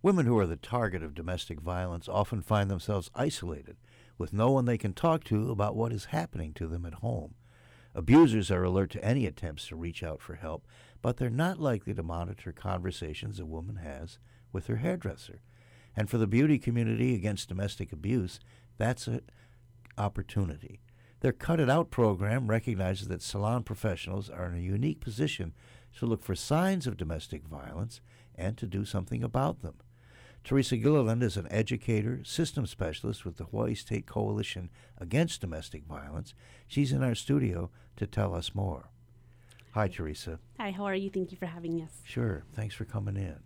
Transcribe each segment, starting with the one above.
Women who are the target of domestic violence often find themselves isolated, with no one they can talk to about what is happening to them at home. Abusers are alert to any attempts to reach out for help, but they're not likely to monitor conversations a woman has with her hairdresser. And for the beauty community against domestic abuse, that's an opportunity. Their Cut It Out program recognizes that salon professionals are in a unique position to look for signs of domestic violence and to do something about them. Teresa Gilliland is an educator, system specialist with the Hawaii State Coalition Against Domestic Violence. She's in our studio to tell us more. Hi, Teresa. Hi, how are you? Thank you for having us. Sure. Thanks for coming in.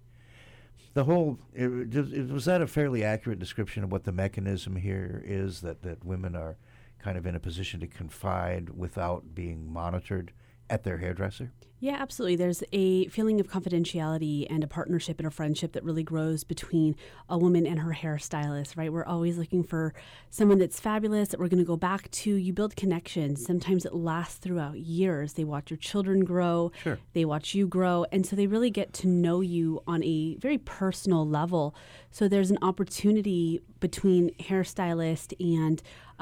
Was that a fairly accurate description of what the mechanism here is, that women are kind of in a position to confide without being monitored at their hairdresser? Yeah, absolutely. There's a feeling of confidentiality and a partnership and a friendship that really grows between a woman and her hairstylist, right? We're always looking for someone that's fabulous, that we're going to go back to. You build connections. Sometimes it lasts throughout years. They watch your children grow. Sure. They watch you grow. And so they really get to know you on a very personal level. So there's an opportunity between hairstylist and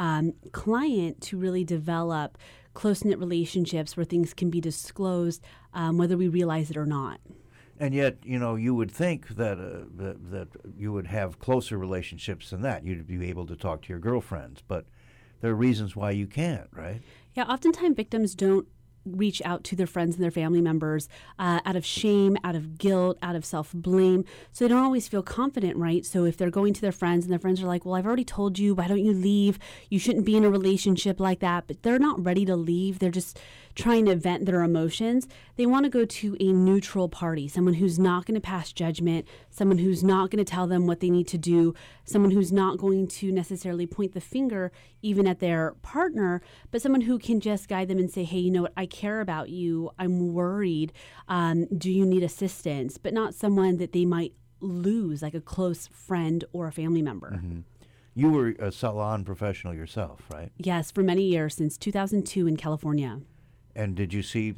client to really develop close-knit relationships where things can be disclosed, whether we realize it or not. And yet, you would think that that you would have closer relationships than that. You'd be able to talk to your girlfriends, but there are reasons why you can't, right? Yeah, oftentimes victims don't reach out to their friends and their family members out of shame, out of guilt, out of self-blame. So they don't always feel confident, right? So if they're going to their friends and their friends are like, well, I've already told you, why don't you leave? You shouldn't be in a relationship like that. But they're not ready to leave. They're just trying to vent their emotions. They want to go to a neutral party, someone who's not going to pass judgment, someone who's not going to tell them what they need to do, someone who's not going to necessarily point the finger even at their partner, but someone who can just guide them and say, hey, you know what, I care about you. I'm worried. Do you need assistance? But not someone that they might lose, like a close friend or a family member. Mm-hmm. You were a salon professional yourself, right? Yes, for many years, since 2002 in California. And did you see,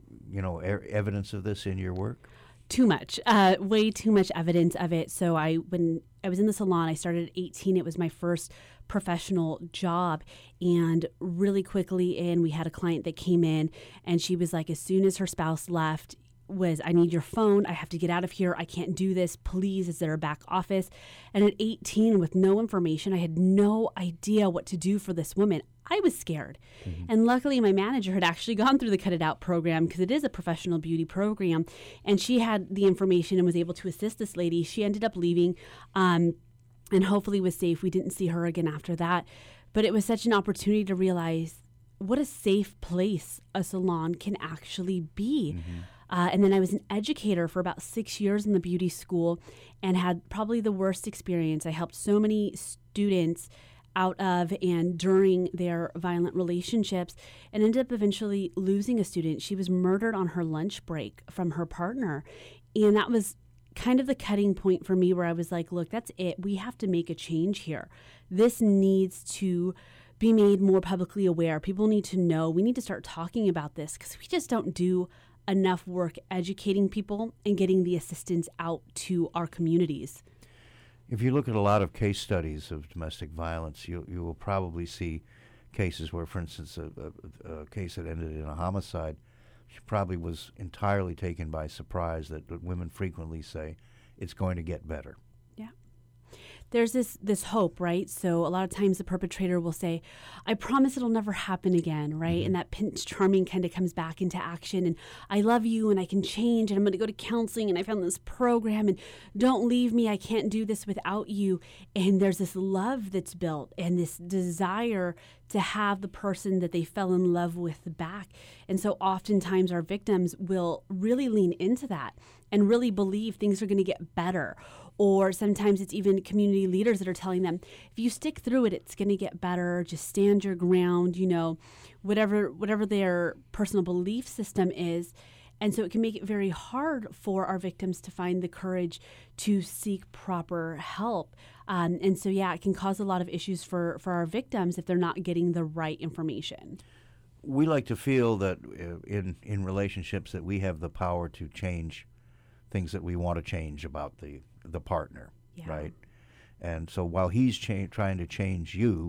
evidence of this in your work? Too much, way too much evidence of it. So when I was in the salon, I started at 18. It was my first professional job. And really quickly we had a client that came in and she was like, as soon as her spouse left, I need your phone. I have to get out of here. I can't do this. Please, is there a back office? And at 18, with no information, I had no idea what to do for this woman. I was scared. Mm-hmm. And luckily, my manager had actually gone through the Cut It Out program because it is a professional beauty program. And she had the information and was able to assist this lady. She ended up leaving and hopefully was safe. We didn't see her again after that. But it was such an opportunity to realize what a safe place a salon can actually be. Mm-hmm. And then I was an educator for about 6 years in the beauty school and had probably the worst experience. I helped so many students out of and during their violent relationships and ended up eventually losing a student. She was murdered on her lunch break from her partner. And that was kind of the cutting point for me where I was like, look, that's it. We have to make a change here. This needs to be made more publicly aware. People need to know. We need to start talking about this because we just don't do enough work educating people and getting the assistance out to our communities. If you look at a lot of case studies of domestic violence, you will probably see cases where, for instance, a case that ended in a homicide, she probably was entirely taken by surprise that women frequently say, it's going to get better. Yeah. There's this hope, right? So a lot of times the perpetrator will say, I promise it'll never happen again, right? Mm-hmm. And that Prince Charming kind of comes back into action. And I love you and I can change and I'm going to go to counseling and I found this program and don't leave me. I can't do this without you. And there's this love that's built and this desire to have the person that they fell in love with back. And so oftentimes our victims will really lean into that and really believe things are going to get better. Or sometimes it's even community leaders that are telling them, if you stick through it, it's going to get better. Just stand your ground, whatever their personal belief system is. And so it can make it very hard for our victims to find the courage to seek proper help. And so, it can cause a lot of issues for our victims if they're not getting the right information. We like to feel that in relationships that we have the power to change things that we want to change about the the partner, Yeah. right? And so while he's trying to change you,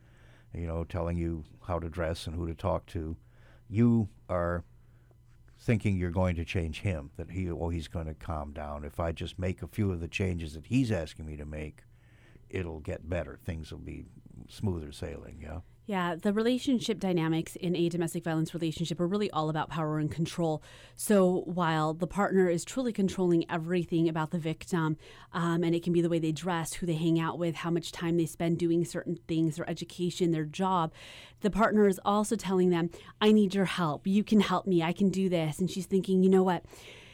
telling you how to dress and who to talk to, you are thinking you're going to change him, that he's going to calm down. If I just make a few of the changes that he's asking me to make, it'll get better. Things will be smoother sailing, yeah? Yeah, the relationship dynamics in a domestic violence relationship are really all about power and control. So while the partner is truly controlling everything about the victim, and it can be the way they dress, who they hang out with, how much time they spend doing certain things, their education, their job, the partner is also telling them, I need your help. You can help me. I can do this. And she's thinking, you know what?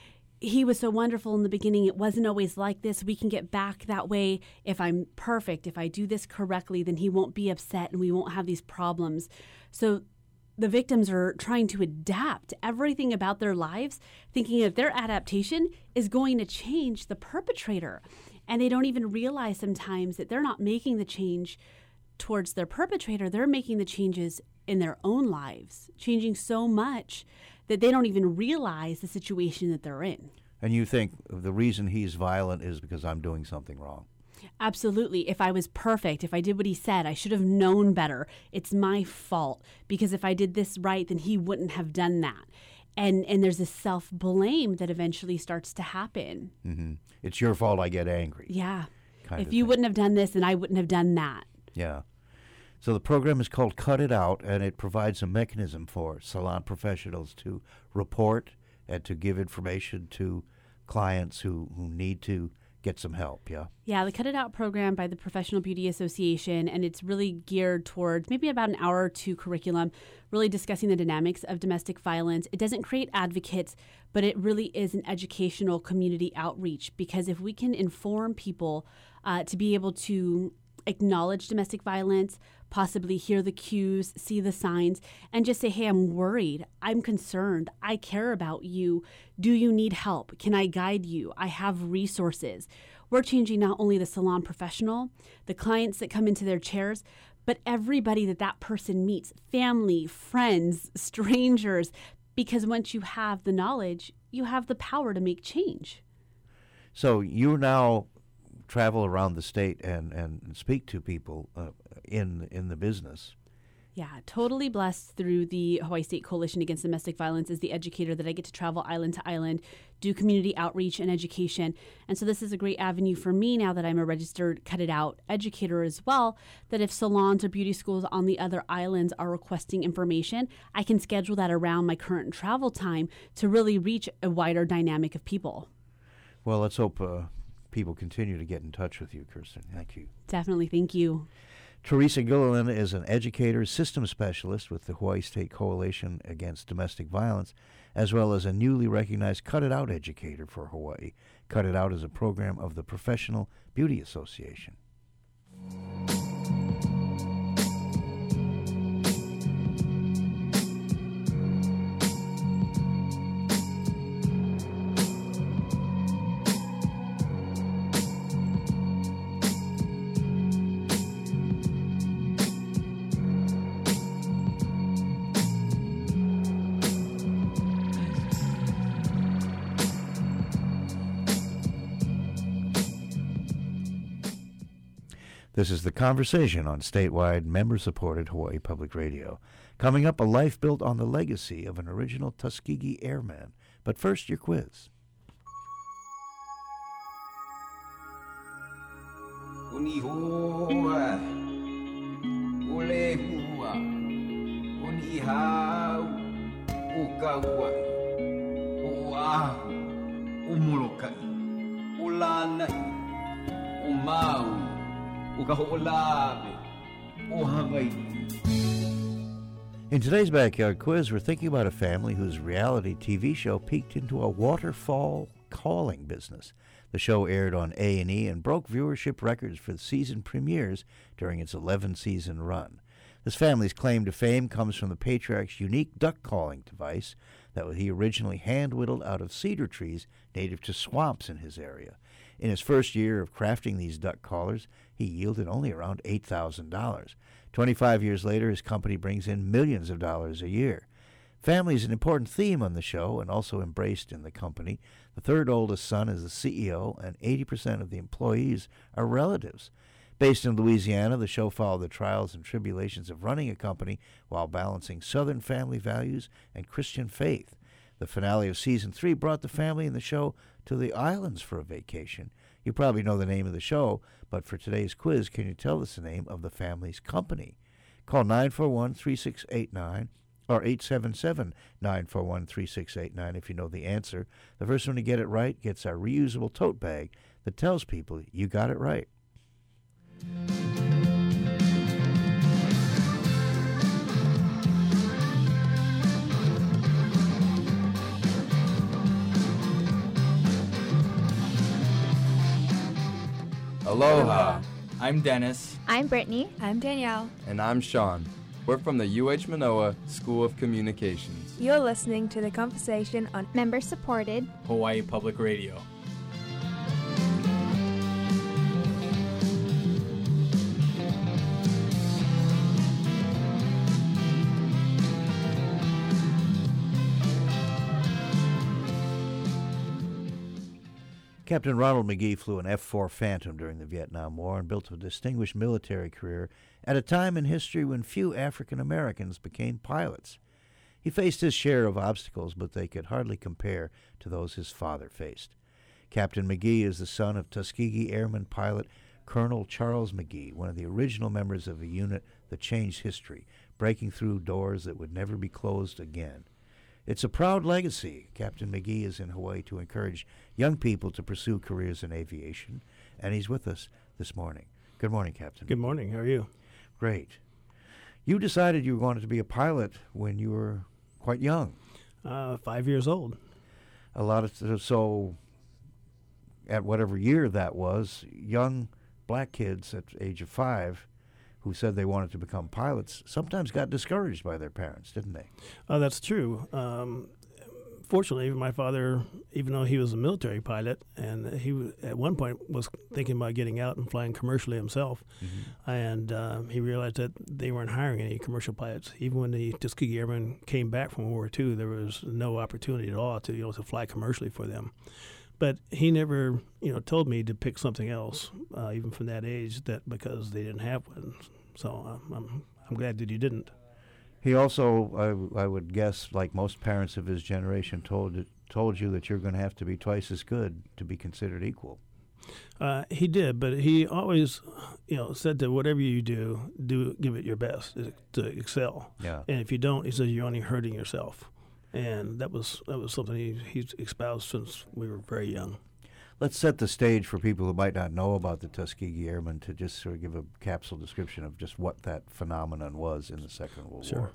He was so wonderful in the beginning. It wasn't always like this. We can get back that way. If I'm perfect, if I do this correctly, then he won't be upset and we won't have these problems. So the victims are trying to adapt everything about their lives, thinking that their adaptation is going to change the perpetrator. And they don't even realize sometimes that they're not making the change towards their perpetrator. They're making the changes in their own lives, changing so much that they don't even realize the situation that they're in. And you think the reason he's violent is because I'm doing something wrong. Absolutely. If I was perfect, if I did what he said, I should have known better. It's my fault, because if I did this right, then he wouldn't have done that. And there's this self-blame that eventually starts to happen. Mm-hmm. It's your fault I get angry. Yeah. If you wouldn't have done this, then I wouldn't have done that. Yeah. So the program is called Cut It Out, and it provides a mechanism for salon professionals to report and to give information to clients who need to get some help, yeah? Yeah, the Cut It Out program by the Professional Beauty Association, and it's really geared towards maybe about an hour or two curriculum, really discussing the dynamics of domestic violence. It doesn't create advocates, but it really is an educational community outreach, because if we can inform people to be able to acknowledge domestic violence, possibly hear the cues, see the signs, and just say, hey, I'm worried, I'm concerned, I care about you. Do you need help? Can I guide you? I have resources. We're changing not only the salon professional, the clients that come into their chairs, but everybody that person meets, family, friends, strangers, because once you have the knowledge, you have the power to make change. So you now travel around the state and speak to people in the business. Yeah, totally blessed through the Hawaii State Coalition Against Domestic Violence as the educator that I get to travel island to island, do community outreach and education. And so this is a great avenue for me now that I'm a registered Cut It Out educator as well, that if salons or beauty schools on the other islands are requesting information, I can schedule that around my current travel time to really reach a wider dynamic of people. Well, let's hope people continue to get in touch with you, Kirsten. Thank you. Definitely. Thank you. Teresa Gilliland is an educator, systems specialist with the Hawaii State Coalition Against Domestic Violence, as well as a newly recognized Cut It Out educator for Hawaii. Cut It Out is a program of the Professional Beauty Association. This is The Conversation on statewide, member-supported Hawaii Public Radio. Coming up, a life built on the legacy of an original Tuskegee Airman. But first, your quiz. In today's Backyard Quiz, we're thinking about a family whose reality TV show peaked into a waterfall calling business. The show aired on A&E and broke viewership records for the season premieres during its 11-season run. This family's claim to fame comes from the patriarch's unique duck-calling device that he originally hand-whittled out of cedar trees native to swamps in his area. In his first year of crafting these duck callers, he yielded only around $8,000. 25 years later, his company brings in millions of dollars a year. Family is an important theme on the show and also embraced in the company. The third oldest son is the CEO, and 80% of the employees are relatives. Based in Louisiana, the show followed the trials and tribulations of running a company while balancing Southern family values and Christian faith. The finale of Season 3 brought the family and the show to the islands for a vacation. You probably know the name of the show, but for today's quiz, can you tell us the name of the family's company? Call 941-3689 or 877-941-3689 if you know the answer. The first one to get it right gets our reusable tote bag that tells people you got it right. Aloha. I'm Dennis. I'm Brittany. I'm Danielle. And I'm Sean. We're from the UH Manoa School of Communications. You're listening to The Conversation on Member-supported Hawaii Public Radio. Captain Ronald McGee flew an F-4 Phantom during the Vietnam War and built a distinguished military career at a time in history when few African Americans became pilots. He faced his share of obstacles, but they could hardly compare to those his father faced. Captain McGee is the son of Tuskegee Airman pilot Colonel Charles McGee, one of the original members of a unit that changed history, breaking through doors that would never be closed again. It's a proud legacy. Captain McGee is in Hawaii to encourage young people to pursue careers in aviation, and he's with us this morning. Good morning, Captain. Good morning. How are you? Great. You decided you wanted to be a pilot when you were quite young. 5 years old. So at whatever year that was, young black kids at the age of 5 who said they wanted to become pilots sometimes got discouraged by their parents, didn't they? That's true. Fortunately, my father, even though he was a military pilot, and he at one point was thinking about getting out and flying commercially himself, and he realized that they weren't hiring any commercial pilots. Even when the Tuskegee Airmen came back from World War II, there was no opportunity at all to fly commercially for them. But he never, told me to pick something else, even from that age, because they didn't have one. So I'm glad that he didn't. He also, I would guess, like most parents of his generation, told you that you're going to have to be twice as good to be considered equal. He did, but he always, said that whatever you do give it your best to excel. Yeah. And if you don't, he says you're only hurting yourself. And that was something he's espoused since we were very young. Let's set the stage for people who might not know about the Tuskegee Airmen to just sort of give a capsule description of just what that phenomenon was in the Second World War.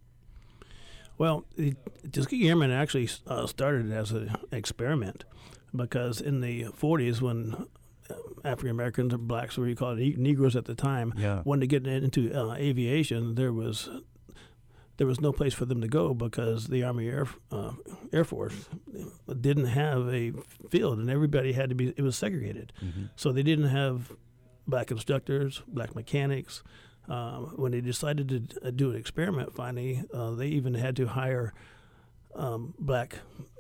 Well, the Tuskegee Airmen actually started as an experiment because in the 40s when African Americans or blacks, what you call it, Negroes at the time, wanted to get into aviation, there was no place for them to go because the Army Air Force didn't have a field, and everybody had to be. It was segregated, so they didn't have black instructors, black mechanics. When they decided to do an experiment, finally, they even had to hire black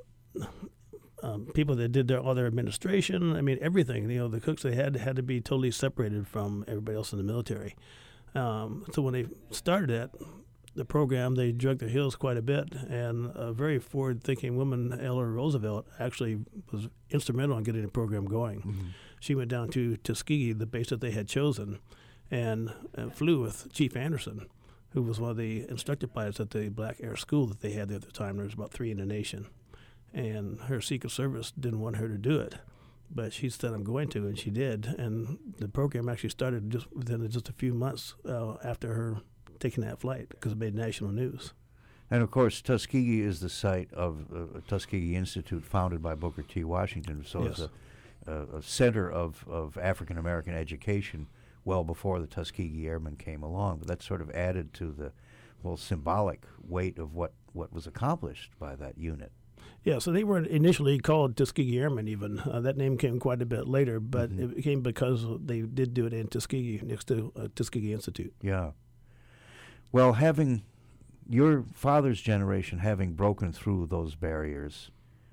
people that did all their administration. I mean, everything. The cooks they had to be totally separated from everybody else in the military. So when they started the program, they dragged their heels quite a bit, and a very forward-thinking woman, Eleanor Roosevelt, actually was instrumental in getting the program going. She went down to Tuskegee, the base that they had chosen, and flew with Chief Anderson, who was one of the instructor pilots at the Black Air School that they had there at the time. There was about 3 in the nation. And her Secret Service didn't want her to do it, but she said, I'm going to, and she did. And the program actually started within just a few months after her taking that flight because it made national news. And, of course, Tuskegee is the site of Tuskegee Institute, founded by Booker T. Washington. So it's a center of African-American education well before the Tuskegee Airmen came along. But that sort of added to the symbolic weight of what was accomplished by that unit. Yeah, so they weren't initially called Tuskegee Airmen even. That name came quite a bit later, but it came because they did do it in Tuskegee, next to Tuskegee Institute. Yeah. Well, having your father's generation having broken through those barriers,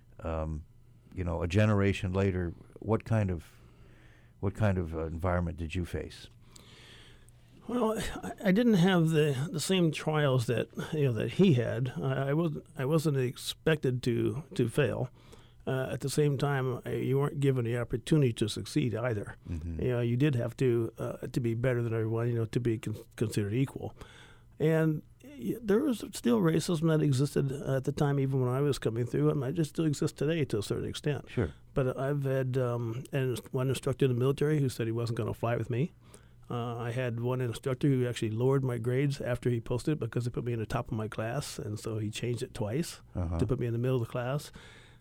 a generation later, what kind of environment did you face? Well, I didn't have the same trials that that he had. I wasn't expected to fail. At the same time, you weren't given the opportunity to succeed either. Mm-hmm. You did have to be better than everyone. To be considered equal, and there was still racism that existed at the time, even when I was coming through, and it just still exists today to a certain extent. Sure. But I've had one instructor in the military who said he wasn't going to fly with me. I had one instructor who actually lowered my grades after he posted it because they put me in the top of my class, and so he changed it twice to put me in the middle of the class.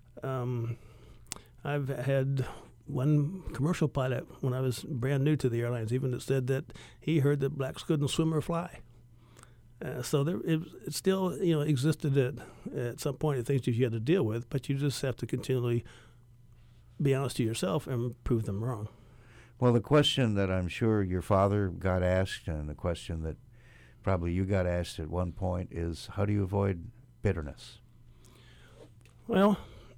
I've had one commercial pilot when I was brand new to the airlines even that said that he heard that blacks couldn't swim or fly. So it still existed at some point, things that you had to deal with, but you just have to continually be honest to yourself and prove them wrong. Well, the question that I'm sure your father got asked, and the question that probably you got asked at one point, is how do you avoid bitterness? Well,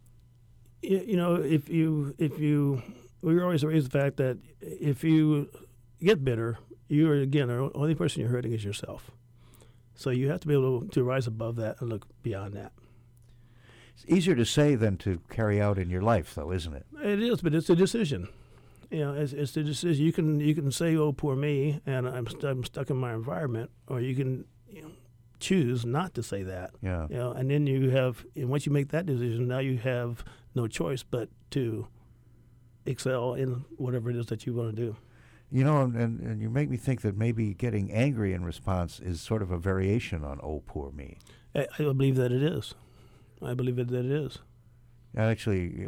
if you we were always raised the fact that if you get bitter, you are again the only person you're hurting is yourself. So you have to be able to rise above that and look beyond that. It's easier to say than to carry out in your life, though, isn't it? It is, but it's a decision. It's the decision. You can say, "Oh, poor me," and I'm stuck in my environment, or you can choose not to say that. Yeah. And then and once you make that decision, now you have no choice but to excel in whatever it is that you want to do. And you make me think that maybe getting angry in response is sort of a variation on "Oh, poor me." I believe that it is. I believe that it is. Actually,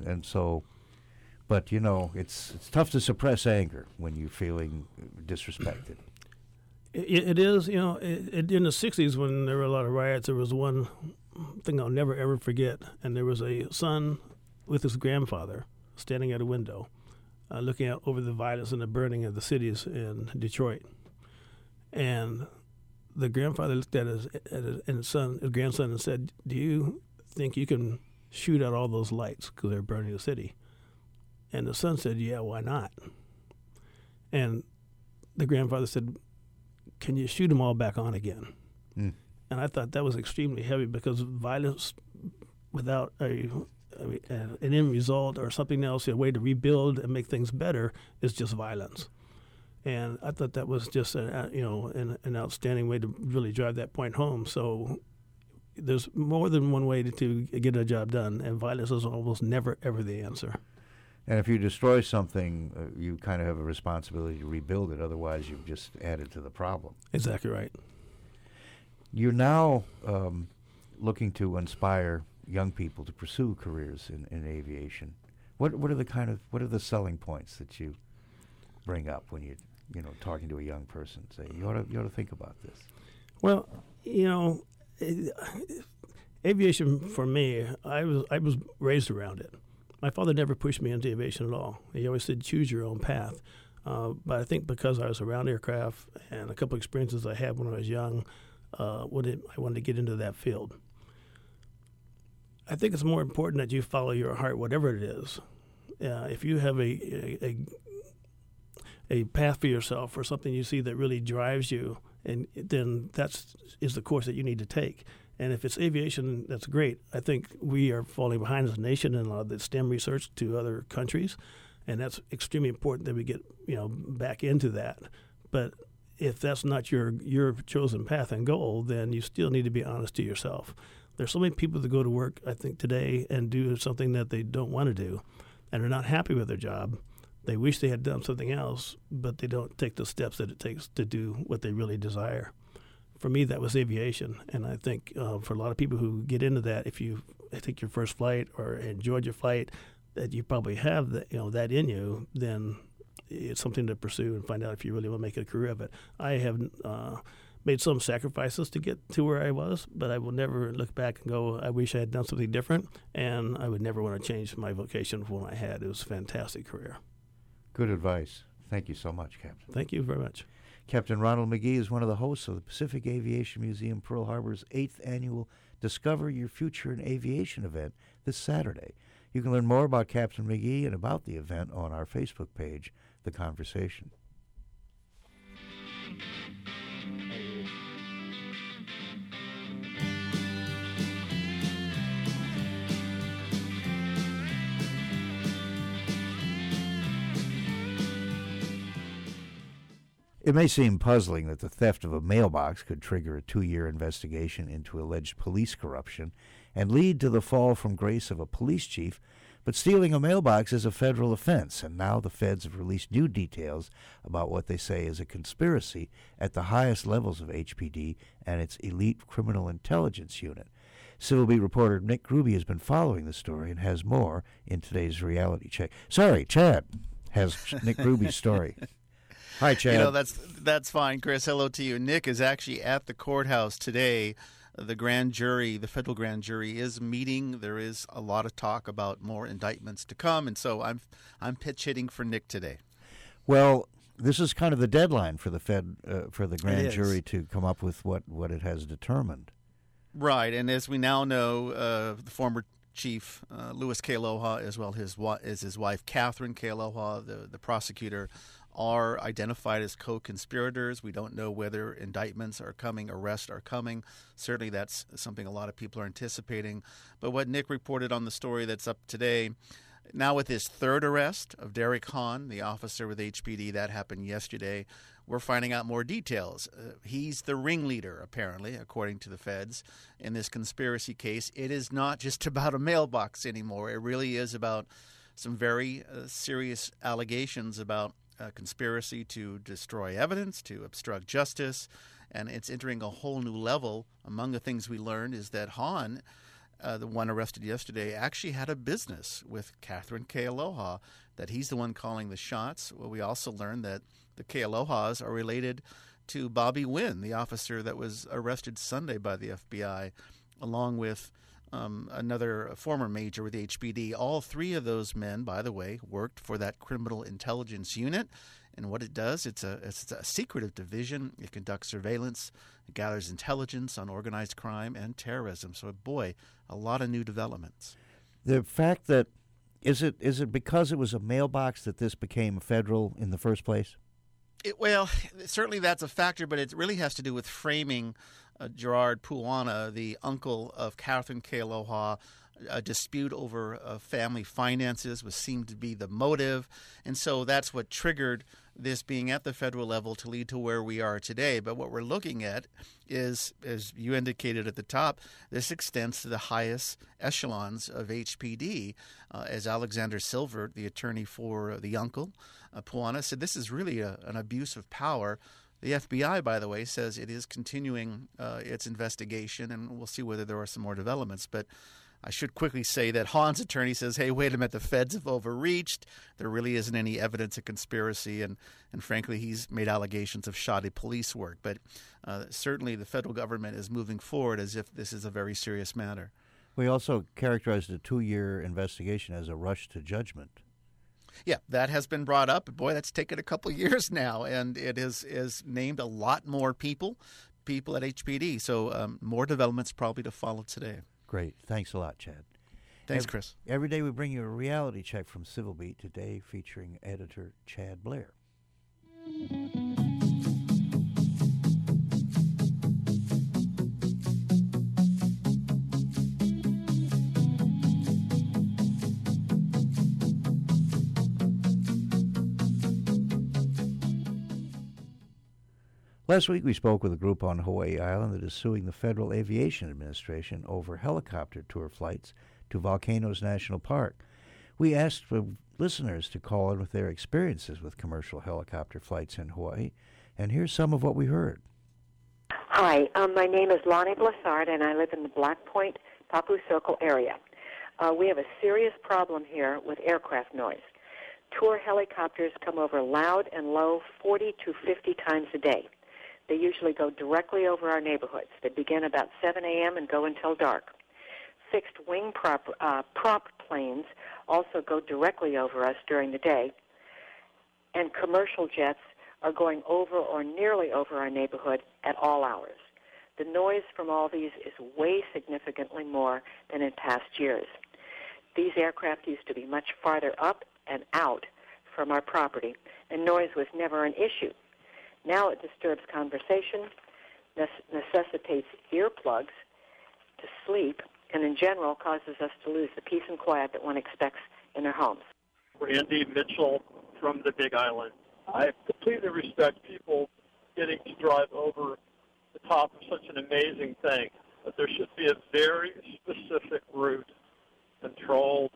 but it's tough to suppress anger when you're feeling disrespected. It is. In the '60s when there were a lot of riots, there was one thing I'll never ever forget, and there was a son with his grandfather standing at a window, looking out over the violence and the burning of the cities in Detroit. And the grandfather looked at his grandson, and said, "Do you think you can shoot out all those lights because they're burning the city?" And the son said, "Yeah, why not?" And the grandfather said, "Can you shoot them all back on again?" Mm. And I thought that was extremely heavy because violence without an end result or something else, a way to rebuild and make things better, is just violence. And I thought that was just an outstanding way to really drive that point home. So there's more than one way to get a job done, and violence is almost never, ever the answer. And if you destroy something, you kind of have a responsibility to rebuild it. Otherwise, you've just added to the problem. Exactly right. You're now looking to inspire young people to pursue careers in aviation. What are the selling points that you bring up when you're talking to a young person? Say you ought to think about this. Well, aviation for me, I was raised around it. My father never pushed me into aviation at all. He always said, "Choose your own path." But I think because I was around aircraft and a couple experiences I had when I was young, I wanted to get into that field. I think it's more important that you follow your heart, whatever it is. If you have a path for yourself or something you see that really drives you, and then is the course that you need to take. And if it's aviation, that's great. I think we are falling behind as a nation in a lot of the STEM research to other countries, and that's extremely important that we get back into that. But if that's not your chosen path and goal, then you still need to be honest to yourself. There's so many people that go to work, I think, today and do something that they don't want to do, and are not happy with their job. They wish they had done something else, but they don't take the steps that it takes to do what they really desire. For me, that was aviation, and I think for a lot of people who get into that, if you take your first flight or enjoyed your flight, that you probably have that in you, then it's something to pursue and find out if you really want to make a career of it. I have made some sacrifices to get to where I was, but I will never look back and go, I wish I had done something different, and I would never want to change my vocation from what I had. It was a fantastic career. Good advice. Thank you so much, Captain. Thank you very much. Captain Ronald McGee is one of the hosts of the Pacific Aviation Museum Pearl Harbor's 8th annual Discover Your Future in Aviation event this Saturday. You can learn more about Captain McGee and about the event on our Facebook page, The Conversation. It may seem puzzling that the theft of a mailbox could trigger a 2-year investigation into alleged police corruption and lead to the fall from grace of a police chief, but stealing a mailbox is a federal offense, and now the feds have released new details about what they say is a conspiracy at the highest levels of HPD and its elite criminal intelligence unit. Civil Beat reporter Nick Gruby has been following the story and has more in today's Reality Check. Sorry, Chad has Nick Gruby's story. Hi, Chad. You know, that's fine, Chris. Hello to you. Nick is actually at the courthouse today. The grand jury, the federal grand jury, is meeting. There is a lot of talk about more indictments to come, and so I'm pitch hitting for Nick today. Well, this is kind of the deadline for the for the grand jury to come up with what it has determined. Right, and as we now know, the former Chief Louis Kealoha, as well as his wife Catherine Kealoha, the prosecutor, are identified as co-conspirators. We don't know whether indictments are coming, arrests are coming. Certainly that's something a lot of people are anticipating. But what Nick reported on the story that's up today, now with his third arrest of Derek Hahn, the officer with HPD, that happened yesterday, we're finding out more details. He's the ringleader, apparently, according to the feds, in this conspiracy case. It is not just about a mailbox anymore. It really is about some very serious allegations about conspiracy to destroy evidence, to obstruct justice, and it's entering a whole new level. Among the things we learned is that Hahn, the one arrested yesterday, actually had a business with Catherine Kealoha, that he's the one calling the shots. Well, we also learned that the Kealohas are related to Bobby Wynn, the officer that was arrested Sunday by the FBI, along with another former major with HPD. All three of those men, by the way, worked for that criminal intelligence unit. And what it does, it's a secretive division. It conducts surveillance, it gathers intelligence on organized crime and terrorism. So, boy, a lot of new developments. The fact that is it because it was a mailbox that this became federal in the first place? Well, certainly that's a factor, but it really has to do with framing Gerard Puana, the uncle of Catherine Kealoha. A dispute over family finances seemed to be the motive, and so that's what triggered this being at the federal level to lead to where we are today. But what we're looking at is, as you indicated at the top, this extends to the highest echelons of HPD. As Alexander Silver, the attorney for the uncle, Puana, said, this is really an abuse of power. The FBI, by the way, says it is continuing its investigation, and we'll see whether there are some more developments. But I should quickly say that Hahn's attorney says, hey, wait a minute, the feds have overreached. There really isn't any evidence of conspiracy, and frankly, he's made allegations of shoddy police work. But certainly the federal government is moving forward as if this is a very serious matter. We also characterized a 2-year investigation as a rush to judgment. Yeah, that has been brought up. Boy, that's taken a couple years now, and it is named a lot more people at HPD. So more developments probably to follow today. Great. Thanks a lot, Chad. Thanks, Chris. Every day we bring you a reality check from Civil Beat, today featuring editor Chad Blair. Last week we spoke with a group on Hawaii Island that is suing the Federal Aviation Administration over helicopter tour flights to Volcanoes National Park. We asked for listeners to call in with their experiences with commercial helicopter flights in Hawaii, and here's some of what we heard. Hi, my name is Lonnie Blessard, and I live in the Black Point, Papu Circle area. We have a serious problem here with aircraft noise. Tour helicopters come over loud and low 40 to 50 times a day. They usually go directly over our neighborhoods. They begin about 7 a.m. and go until dark. Fixed wing prop planes also go directly over us during the day. And commercial jets are going over or nearly over our neighborhood at all hours. The noise from all these is way significantly more than in past years. These aircraft used to be much farther up and out from our property, and noise was never an issue. Now it disturbs conversation, necessitates earplugs to sleep, and in general causes us to lose the peace and quiet that one expects in their homes. Randy Mitchell from the Big Island. I completely respect people getting to drive over the top of such an amazing thing, but there should be a very specific route, controlled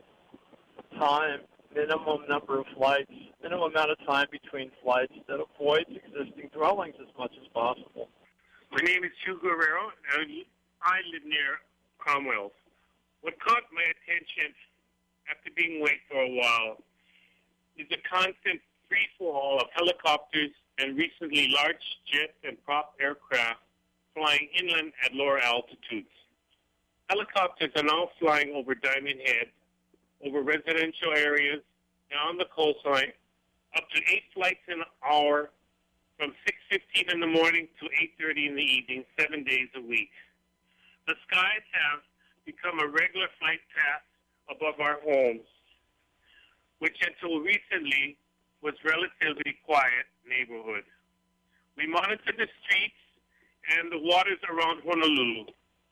time, minimum number of flights, minimum amount of time between flights that avoids existing dwellings as much as possible. My name is Hugh Guerrero, and I live near Cromwell. What caught my attention after being away for a while is the constant free-fall of helicopters and recently large jet and prop aircraft flying inland at lower altitudes. Helicopters are now flying over Diamond Head, over residential areas, down the coastline, up to 8 flights an hour from 6:15 in the morning to 8:30 in the evening, 7 days a week. The skies have become a regular flight path above our homes, which until recently was relatively quiet neighborhood. We monitor the streets and the waters around Honolulu.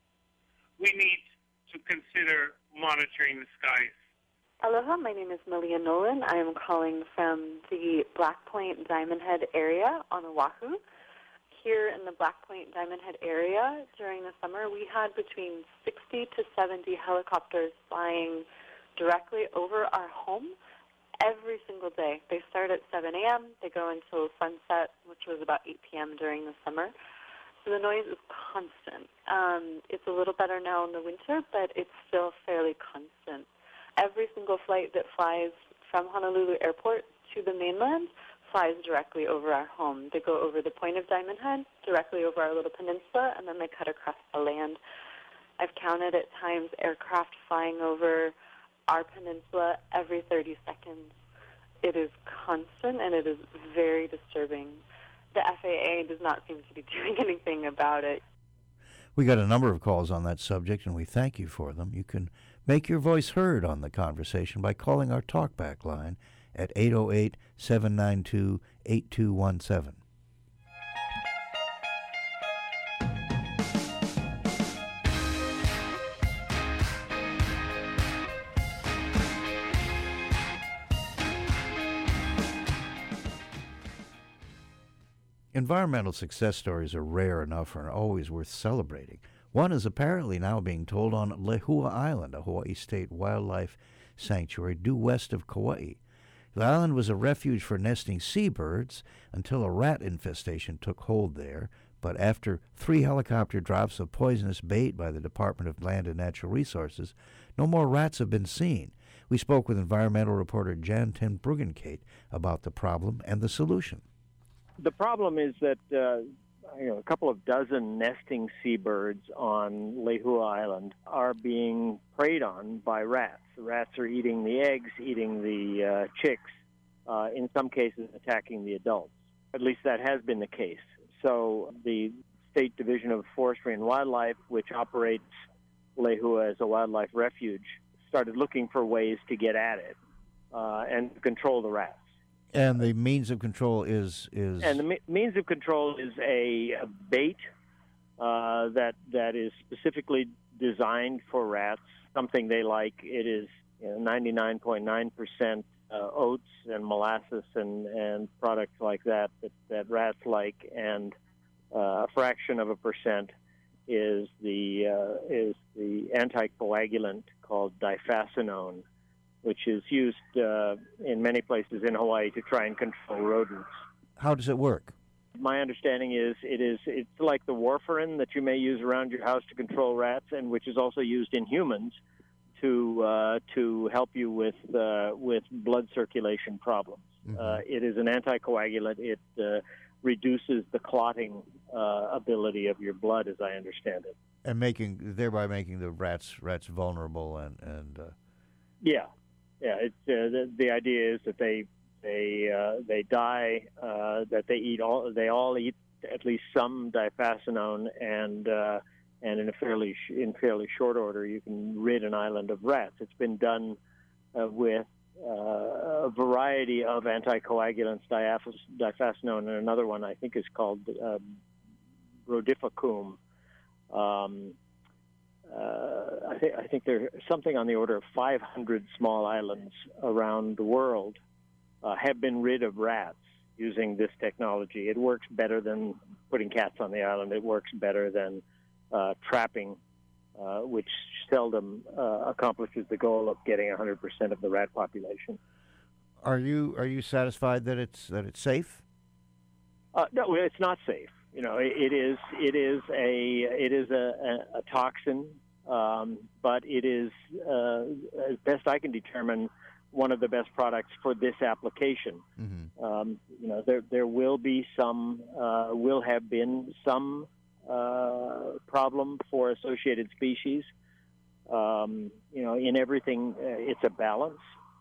We need to consider monitoring the skies. Aloha, my name is Malia Nolan. I am calling from the Black Point Diamond Head area on Oahu. Here in the Black Point Diamond Head area during the summer, we had between 60 to 70 helicopters flying directly over our home every single day. They start at 7 a.m., they go until sunset, which was about 8 p.m. during the summer. So the noise is constant. It's a little better now in the winter, but it's still fairly constant. Every single flight that flies from Honolulu Airport to the mainland flies directly over our home. They go over the point of Diamond Head, directly over our little peninsula, and then they cut across the land. I've counted at times aircraft flying over our peninsula every 30 seconds. It is constant, and it is very disturbing. The FAA does not seem to be doing anything about it. We got a number of calls on that subject, and we thank you for them. You can make your voice heard on the conversation by calling our talkback line at 808-792-8217. Environmental success stories are rare enough and are always worth celebrating. One is apparently now being told on Lehua Island, a Hawaii State wildlife sanctuary due west of Kauai. The island was a refuge for nesting seabirds until a rat infestation took hold there, but after 3 helicopter drops of poisonous bait by the Department of Land and Natural Resources, no more rats have been seen. We spoke with environmental reporter Jan ten Bruggencate about the problem and the solution. The problem is that a couple of dozen nesting seabirds on Lehua Island are being preyed on by rats. The rats are eating the eggs, eating the chicks, in some cases attacking the adults. At least that has been the case. So the State Division of Forestry and Wildlife, which operates Lehua as a wildlife refuge, started looking for ways to get at it and control the rats. And the means of control is... And the means of control is a bait that is specifically designed for rats, something they like. It is 99.9% oats and molasses and products like that rats like, and a fraction of a percent is the anticoagulant called difascinone, which is used in many places in Hawaii to try and control rodents. How does it work? My understanding is it's like the warfarin that you may use around your house to control rats, and which is also used in humans to help you with blood circulation problems. Mm-hmm. It is an anticoagulant. It reduces the clotting ability of your blood, as I understand it, and thereby making the rats vulnerable and Yeah. It's the idea is that they they die, that they all eat at least some diphacinone, and in fairly short order, you can rid an island of rats. It's been done with a variety of anticoagulants, diphacinone, and another one I think is called Brodifacoum. I think there's something on the order of 500 small islands around the world have been rid of rats using this technology. It works better than putting cats on the island. It works better than trapping, which seldom accomplishes the goal of getting 100% of the rat population. Are you satisfied that it's safe? No, it's not safe. You know, it is a toxin, but it is, as best I can determine, one of the best products for this application. Mm-hmm. You know, there will have been some problem for associated species. You know, in everything, it's a balance.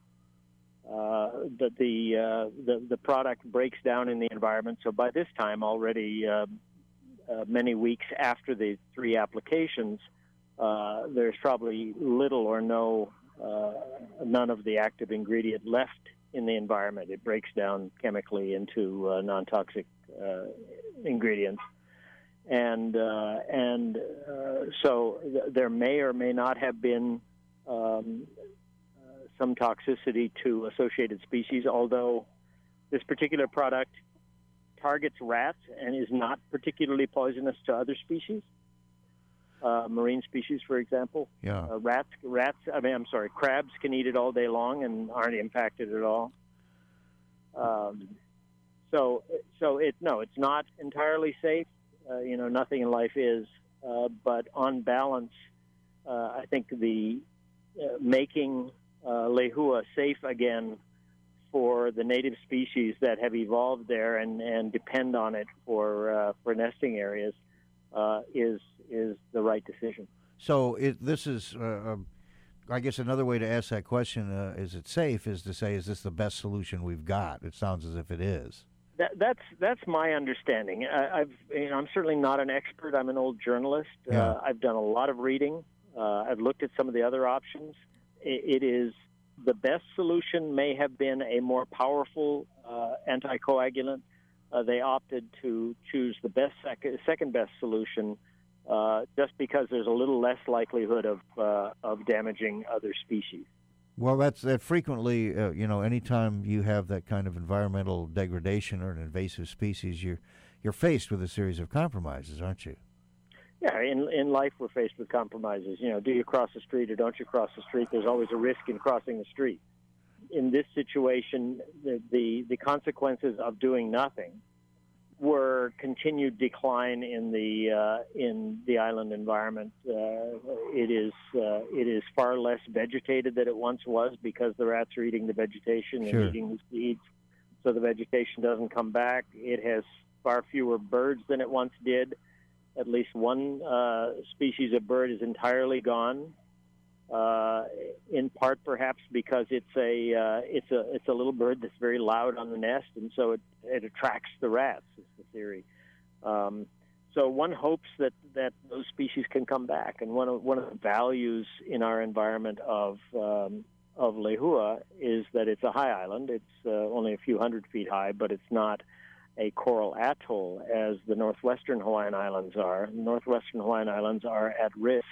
That the product breaks down in the environment. So by this time already, many weeks after the 3 applications, there's probably little or none of the active ingredient left in the environment. It breaks down chemically into non-toxic ingredients, and so there may or may not have been some toxicity to associated species, although this particular product targets rats and is not particularly poisonous to other species, marine species, for example. Yeah. Crabs can eat it all day long and aren't impacted at all. So it's not entirely safe. You know, nothing in life is, but on balance, I think the making Lehua safe again for the native species that have evolved there and depend on it for nesting areas is the right decision. So this is, I guess, another way to ask that question: is it safe? Is to say, is this the best solution we've got? It sounds as if it is. That's my understanding. I'm certainly not an expert. I'm an old journalist. Yeah. I've done a lot of reading. I've looked at some of the other options. It is the best solution. May have been a more powerful anticoagulant. They opted to choose the second best solution, just because there's a little less likelihood of damaging other species. Well, that frequently, anytime you have that kind of environmental degradation or an invasive species, you're faced with a series of compromises, aren't you? Yeah, in life we're faced with compromises. You know, do you cross the street or don't you cross the street? There's always a risk in crossing the street. In this situation, the consequences of doing nothing were continued decline in the island environment. It is far less vegetated than it once was because the rats are eating the vegetation and eating the seeds, so the vegetation doesn't come back. It has far fewer birds than it once did. At least one species of bird is entirely gone, in part perhaps because it's a little bird that's very loud on the nest, and so it attracts the rats, is the theory. So one hopes that those species can come back, and one of the values in our environment of Lehua is that it's a high island. It's only a few hundred feet high, but it's not a coral atoll as the northwestern Hawaiian Islands are. The northwestern Hawaiian Islands are at risk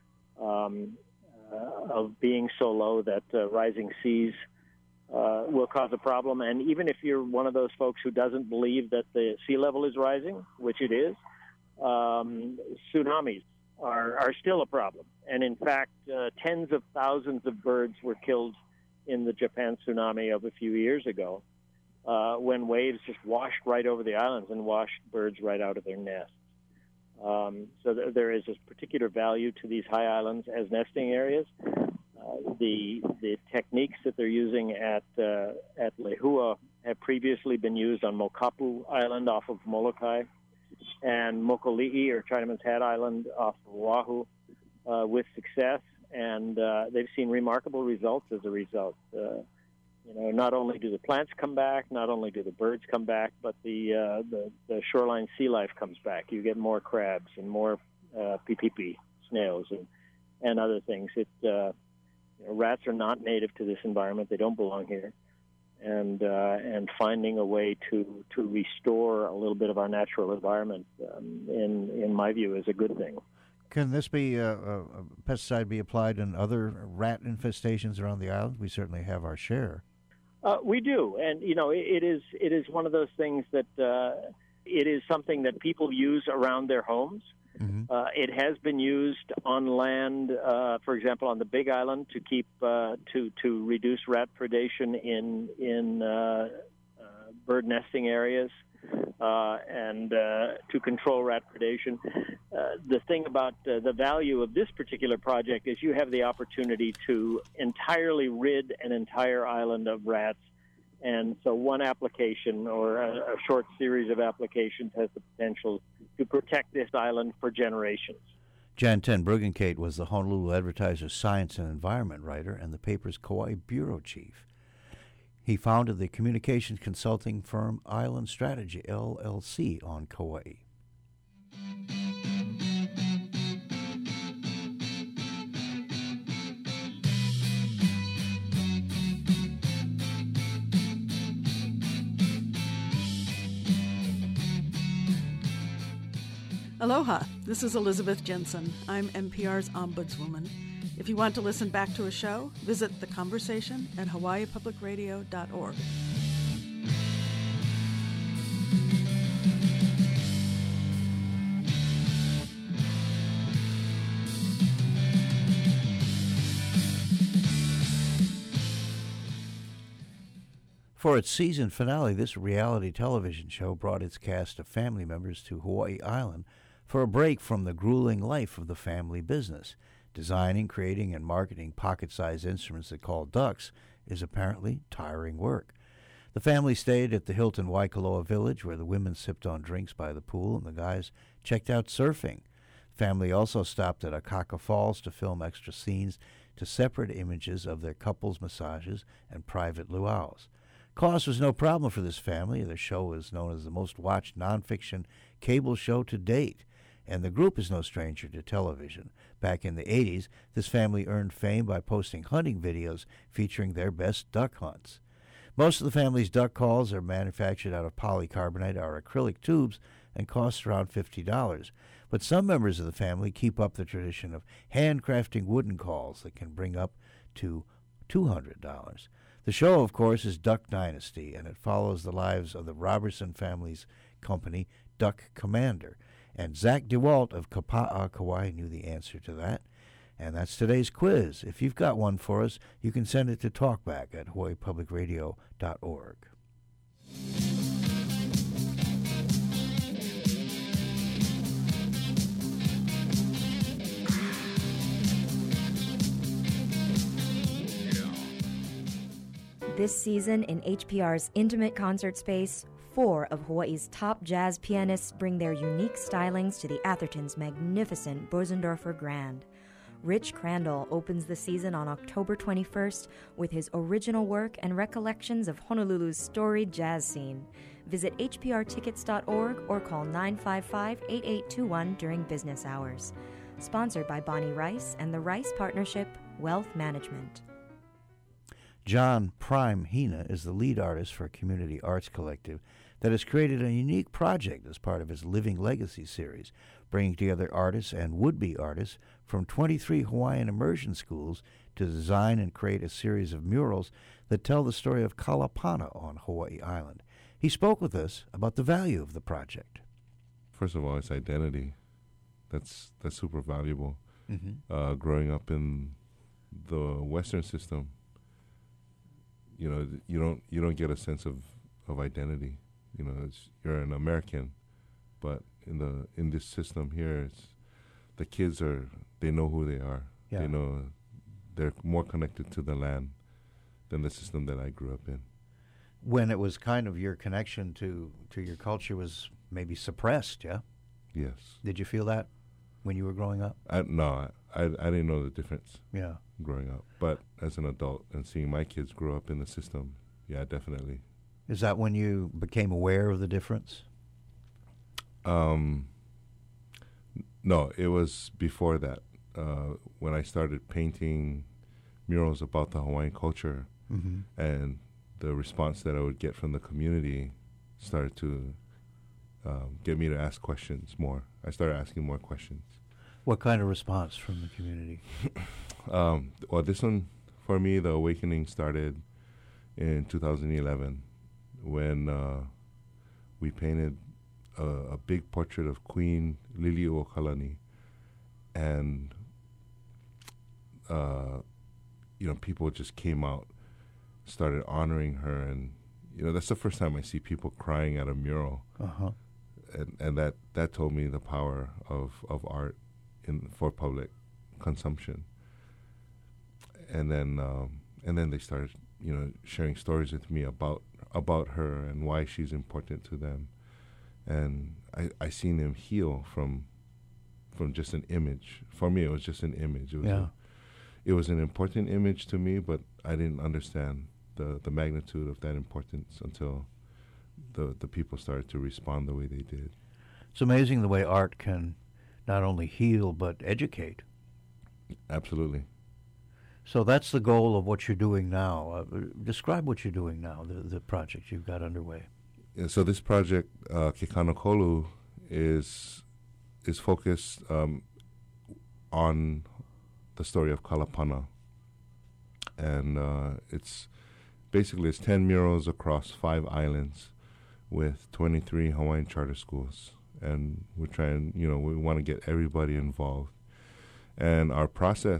of being so low that rising seas will cause a problem. And even if you're one of those folks who doesn't believe that the sea level is rising, which it is, tsunamis are still a problem. And in fact, tens of thousands of birds were killed in the Japan tsunami of a few years ago, when waves just washed right over the islands and washed birds right out of their nests. So there is a particular value to these high islands as nesting areas. The techniques that they're using at Lehua have previously been used on Mokapu Island off of Molokai and Mokolii, or Chinaman's Hat Island, off of Oahu, with success, and they've seen remarkable results as a result. Not only do the plants come back, not only do the birds come back, but the shoreline sea life comes back. You get more crabs and more PPP snails and other things. Rats are not native to this environment; they don't belong here. And finding a way to restore a little bit of our natural environment, in my view, is a good thing. Can this be a pesticide be applied in other rat infestations around the island? We certainly have our share. We do, and it is one of those things that it is something that people use around their homes. Mm-hmm. It has been used on land, for example, on the Big Island to keep to reduce rat predation in bird nesting areas and to control rat predation. The thing about the value of this particular project is you have the opportunity to entirely rid an entire island of rats. And so one application or a short series of applications has the potential to protect this island for generations. Jan ten Bruggencate was the Honolulu Advertiser's science and environment writer and the paper's Kauai bureau chief. He founded the communications consulting firm Island Strategy, LLC, on Kauai. Aloha, this is Elizabeth Jensen. I'm NPR's Ombudswoman. If you want to listen back to a show, visit The Conversation at hawaiipublicradio.org. For its season finale, this reality television show brought its cast of family members to Hawaii Island for a break from the grueling life of the family business. Designing, creating, and marketing pocket-sized instruments that call ducks is apparently tiring work. The family stayed at the Hilton Waikoloa Village, where the women sipped on drinks by the pool and the guys checked out surfing. The family also stopped at Akaka Falls to film extra scenes to separate images of their couples' massages and private luau's. Cost was no problem for this family. The show was known as the most watched nonfiction cable show to date, and the group is no stranger to television. Back in the 80s, this family earned fame by posting hunting videos featuring their best duck hunts. Most of the family's duck calls are manufactured out of polycarbonate or acrylic tubes and cost around $50. But some members of the family keep up the tradition of handcrafting wooden calls that can bring up to $200. The show, of course, is Duck Dynasty, and it follows the lives of the Robertson family's company, Duck Commander. And Zach DeWalt of Kapa'a, Kauai, knew the answer to that. And that's today's quiz. If you've got one for us, you can send it to talkback at hawaiipublicradio.org. This season in HPR's intimate concert space, 4 of Hawaii's top jazz pianists bring their unique stylings to the Atherton's magnificent Bosendorfer Grand. Rich Crandall opens the season on October 21st with his original work and recollections of Honolulu's storied jazz scene. Visit hprtickets.org or call 955-8821 during business hours. Sponsored by Bonnie Rice and the Rice Partnership Wealth Management. John Prime Hina is the lead artist for a community arts collective that has created a unique project as part of his Living Legacy series, bringing together artists and would-be artists from 23 Hawaiian immersion schools to design and create a series of murals that tell the story of Kalapana on Hawaii Island. He spoke with us about the value of the project. First of all, it's identity. That's super valuable. Mm-hmm. Growing up in the Western system, you don't get a sense of identity. You're an American, but in this system here, it's the kids they know who they are. Yeah. They're more connected to the land than the system that I grew up in. When it was kind of your connection to your culture was maybe suppressed, yeah? Yes. Did you feel that when you were growing up? No, I didn't know the difference. Yeah. Growing up, but as an adult and seeing my kids grow up in the system, yeah, definitely. Is that when you became aware of the difference? No, it was before that. When I started painting murals about the Hawaiian culture, Mm-hmm. and the response that I would get from the community started to get me to ask questions more. I started asking more questions. What kind of response from the community? Well, this one, for me, the awakening started in 2011 when we painted a big portrait of Queen Liliuokalani. And, people just came out, started honoring her. And, that's the first time I see people crying at a mural. Uh-huh. And that told me the power of art for public consumption. And then they started, sharing stories with me about her and why she's important to them. And I seen them heal from just an image. For me, it was just an image. It was an important image to me, but I didn't understand the magnitude of that importance until the people started to respond the way they did. It's amazing the way art can not only heal but educate. Absolutely. So that's the goal of what you're doing now. Describe what you're doing now, the project you've got underway. Yeah, so this project, Kekanokolu, is focused on the story of Kalapana. And it's 10 murals across 5 islands with 23 Hawaiian charter schools. And we're trying, we want to get everybody involved. And our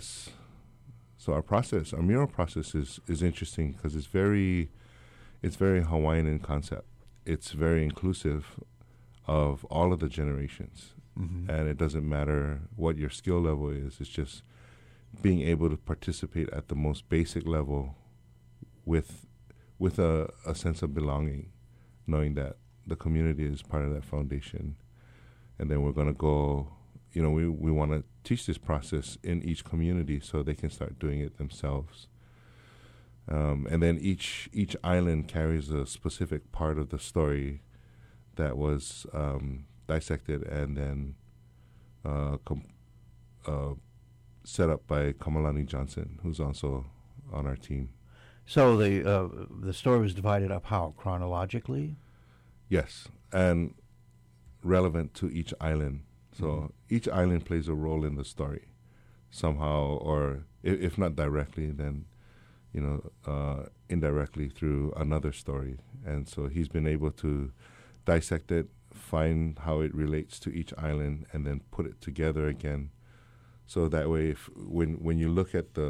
mural process is interesting because it's very Hawaiian in concept. It's very inclusive of all of the generations. Mm-hmm. And it doesn't matter what your skill level is. It's just being able to participate at the most basic level with a sense of belonging, knowing that the community is part of that foundation. And then we're going to go, we want to teach this process in each community so they can start doing it themselves. And then each island carries a specific part of the story that was dissected and then set up by Kamalani Johnson, who's also on our team. So the story was divided up how? Chronologically? Yes, and relevant to each island. So each island plays a role in the story somehow, or if not directly, then indirectly through another story. And so he's been able to dissect it, find how it relates to each island, and then put it together again. So that way, when you look at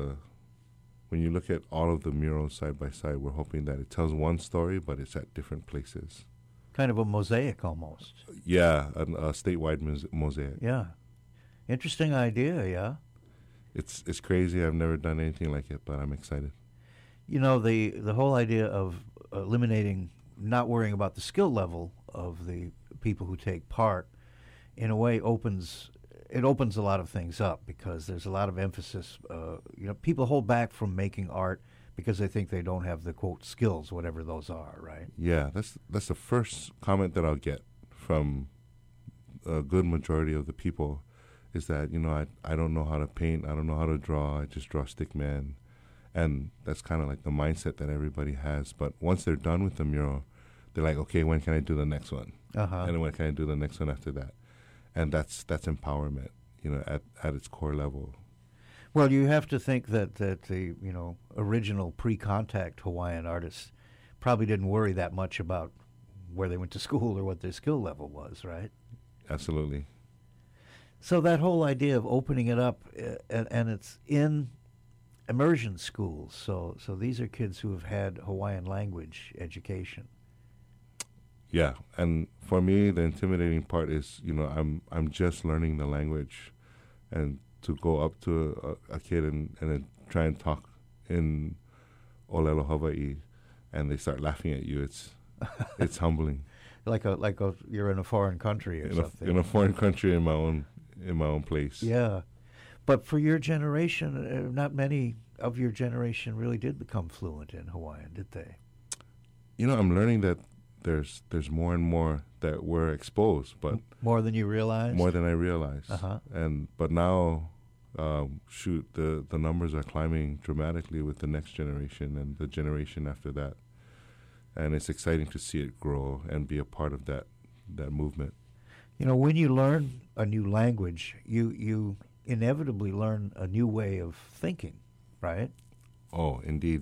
all of the murals side by side, we're hoping that it tells one story, but it's at different places. Kind of a mosaic almost. Yeah, a statewide mosaic. Yeah. Interesting idea, yeah. It's crazy. I've never done anything like it, but I'm excited. The whole idea of eliminating, not worrying about the skill level of the people who take part, in a way opens a lot of things up, because there's a lot of emphasis. People hold back from making art because they think they don't have the, quote, skills, whatever those are, right? Yeah, that's the first comment that I'll get from a good majority of the people, is that, I don't know how to paint, I don't know how to draw, I just draw stick man. And that's kind of like the mindset that everybody has. But once they're done with the mural, they're like, okay, when can I do the next one? Uh-huh. And then when can I do the next one after that? And that's empowerment, at its core level. Well, you have to think that the original pre-contact Hawaiian artists probably didn't worry that much about where they went to school or what their skill level was, right? Absolutely. So that whole idea of opening it up, and it's in immersion schools. So these are kids who have had Hawaiian language education. Yeah, and for me, the intimidating part is, I'm just learning the language, and to go up to a kid and try and talk in Olelo Hawaii, and they start laughing at you. It's humbling. Like you're in a foreign country or something. In a foreign country in my own place. Yeah, But for your generation, not many of your generation really did become fluent in Hawaiian, did they? I'm learning that there's more and more that we're exposed, but more than you realize. More than I realized. But now, the numbers are climbing dramatically with the next generation and the generation after that, and it's exciting to see it grow and be a part of that movement. When you learn a new language, you inevitably learn a new way of thinking, right? Oh, indeed.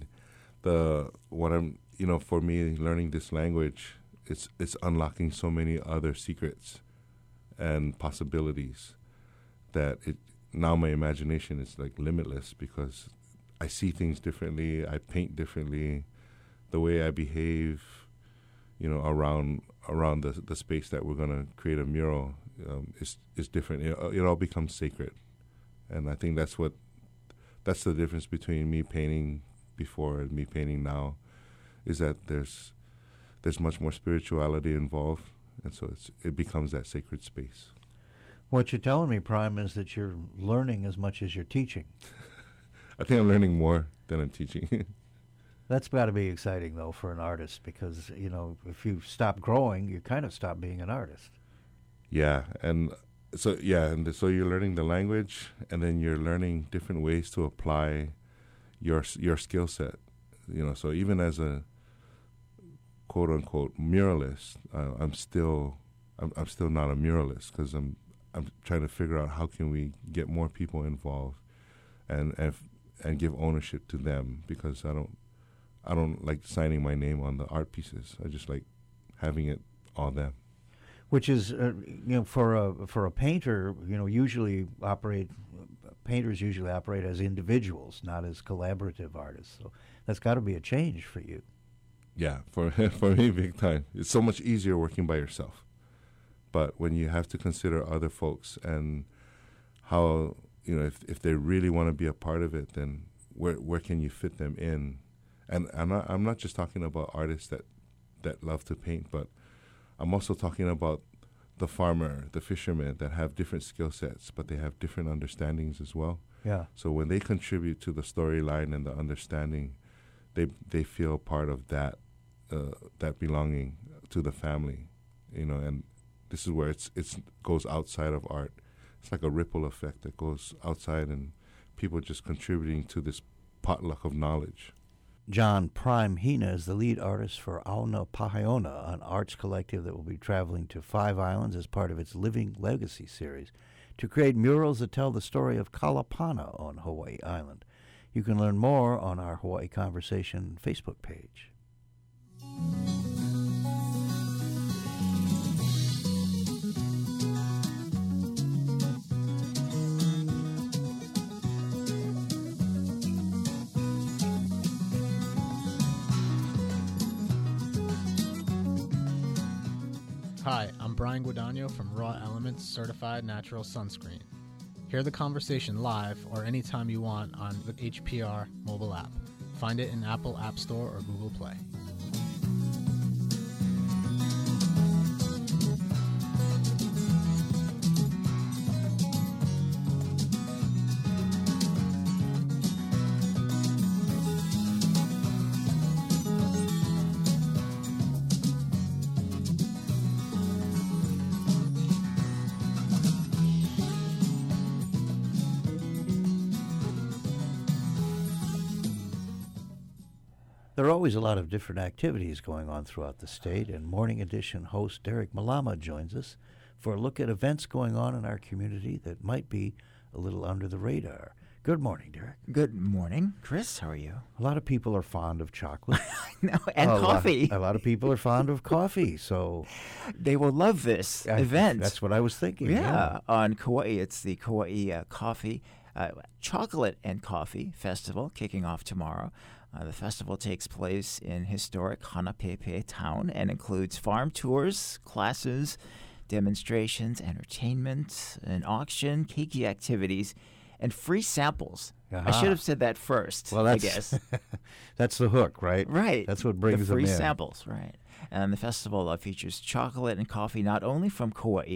For me, learning this language, it's unlocking so many other secrets and possibilities that now my imagination is like limitless, because I see things differently, I paint differently, the way I behave, around the space that we're going to create a mural is different. It all becomes sacred, and I think that's the difference between me painting before and me painting now, is that there's much more spirituality involved, and so it becomes that sacred space. What you're telling me, Prime, is that you're learning as much as you're teaching. I think I'm learning more than I'm teaching. That's got to be exciting, though, for an artist, because, if you stop growing, you kind of stop being an artist. Yeah, and so you're learning the language, and then you're learning different ways to apply your skill set. So even as a quote unquote muralist, I'm still not a muralist, because I'm trying to figure out how can we get more people involved and give ownership to them, because I don't like signing my name on the art pieces. I just like having it all them. Which is, for a painter, painters usually operate as individuals, not as collaborative artists. So that's got to be a change for you. Yeah, for me, big time. It's so much easier working by yourself. But when you have to consider other folks and how, if they really want to be a part of it, then where can you fit them in? And I'm not just talking about artists that love to paint, but I'm also talking about the farmer, the fisherman, that have different skill sets, but they have different understandings as well. Yeah. So when they contribute to the storyline and the understanding, they feel part of that belonging to the family, and this is where it goes outside of art. It's like a ripple effect that goes outside, and people just contributing to this potluck of knowledge. John Prime Hina is the lead artist for Auna Pahaona, an arts collective that will be traveling to 5 islands as part of its Living Legacy series to create murals that tell the story of Kalapana on Hawaii Island. You can learn more on our Hawaii Conversation Facebook page. Hi, I'm Brian Guadagno from Raw Elements Certified Natural Sunscreen. Hear the conversation live or anytime you want on the HPR mobile app. Find it in Apple App Store or Google Play. There are always a lot of different activities going on throughout the state, and Morning Edition host Derek Malama joins us for a look at events going on in our community that might be a little under the radar. Good morning, Derek. Good morning, Chris. How are you? A lot of people are fond of chocolate. No, and coffee. A lot of people are fond of coffee, so they will love this event. That's what I was thinking. Yeah, on Kauai, it's the Kauai Coffee, Chocolate and Coffee Festival kicking off tomorrow. The festival takes place in historic Hanapepe town and includes farm tours, classes, demonstrations, entertainment, an auction, keiki activities, and free samples. I should have said that first, I guess. That's the hook, right? Right. That's what brings them in. The free samples, right. And the festival features chocolate and coffee not only from Kauai,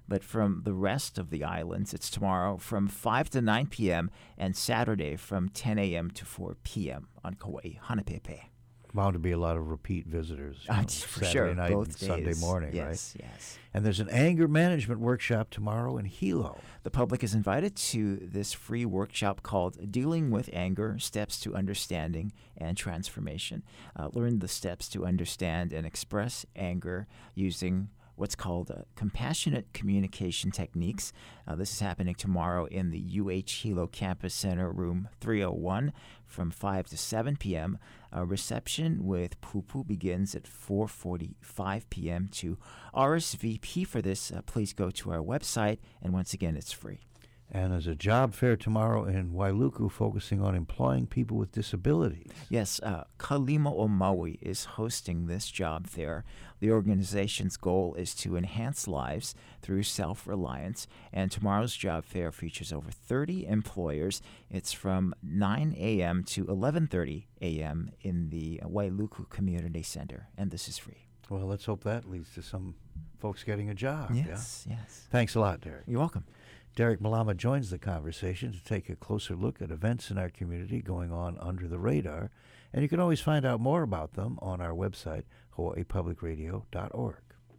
But from the rest of the islands, it's tomorrow from 5 to 9 p.m. and Saturday from 10 a.m. to 4 p.m. on Kauai Hanapepe. Bound to be a lot of repeat visitors. For Saturday sure, night both and days. Sunday morning, Yes, right? yes. And there's an anger management workshop tomorrow in Hilo. The public is invited to this free workshop called Dealing with Anger, Steps to Understanding and Transformation. Learn the steps to understand and express anger using what's called compassionate communication techniques. This is happening tomorrow in the UH Hilo Campus Center, room 301, from 5 to 7 p.m. Reception with Pupu begins at 4:45 p.m. To RSVP for this, please go to our website, and once again, it's free. And there's a job fair tomorrow in Wailuku focusing on employing people with disabilities. Yes, Kalima o Maui is hosting this job fair. The organization's goal is to enhance lives through self-reliance, and tomorrow's job fair features over 30 employers. It's from 9 a.m. to 11:30 a.m. in the Wailuku Community Center, and this is free. Well, let's hope that leads to some folks getting a job. Yes, yes. Thanks a lot, Derek. You're welcome. Derek Malama joins the conversation to take a closer look at events in our community going on under the radar, and you can always find out more about them on our website, hawaiipublicradio.org.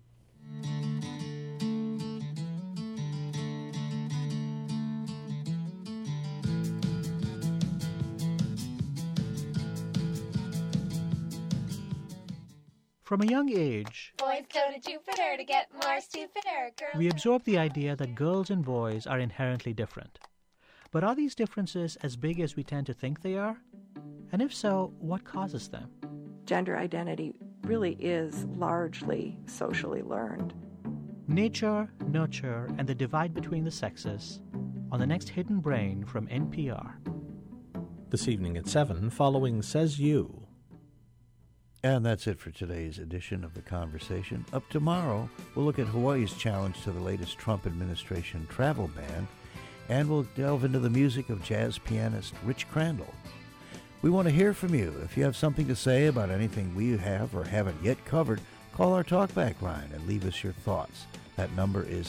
From a young age, boys go to Jupiter to get more stupider. Girls we absorb the idea that girls and boys are inherently different. But are these differences as big as we tend to think they are? And if so, what causes them? Gender identity really is largely socially learned. Nature, nurture, and the divide between the sexes on the next Hidden Brain from NPR. This evening at 7, following Says You. And that's it for today's edition of The Conversation. Up tomorrow, we'll look at Hawaii's challenge to the latest Trump administration travel ban, and we'll delve into the music of jazz pianist Rich Crandall. We want to hear from you. If you have something to say about anything we have or haven't yet covered, call our talkback line and leave us your thoughts. That number is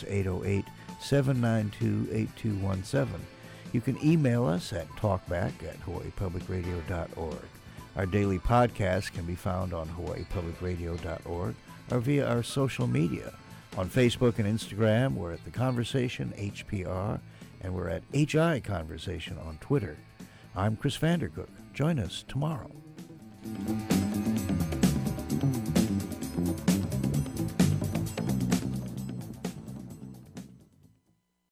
808-792-8217. You can email us at talkback@hawaiipublicradio.org. Our daily podcast can be found on hawaiipublicradio.org or via our social media. On Facebook and Instagram, we're at The Conversation HPR, and we're at HI Conversation on Twitter. I'm Chris Vandercook. Join us tomorrow.